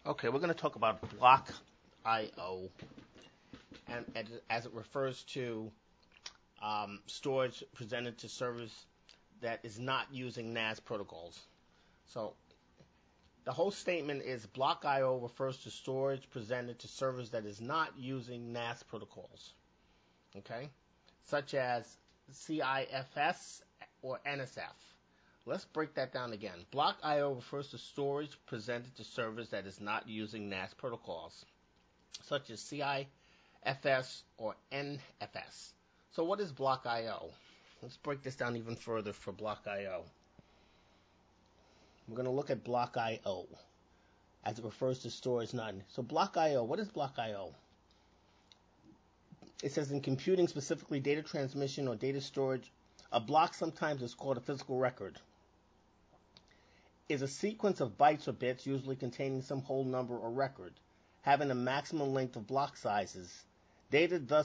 Okay, we're going to talk about block I/O, and as it refers to storage presented to servers that is not using NAS protocols. So the whole statement is block I/O refers to storage presented to servers that is not using NAS protocols, okay, such as CIFS or NSF. Let's break that down again. Block I/O refers to storage presented to servers that is not using NAS protocols, such as CIFS or NFS. So what is block I/O? Let's break this down even further for block I/O. We're going to look at block I/O as it refers to storage not. So block I/O, what is block I/O? It says in computing, specifically data transmission or data storage, a block sometimes is called a physical record. Is a sequence of bytes or bits, usually containing some whole number or record, having a maximum length of block sizes. Data thus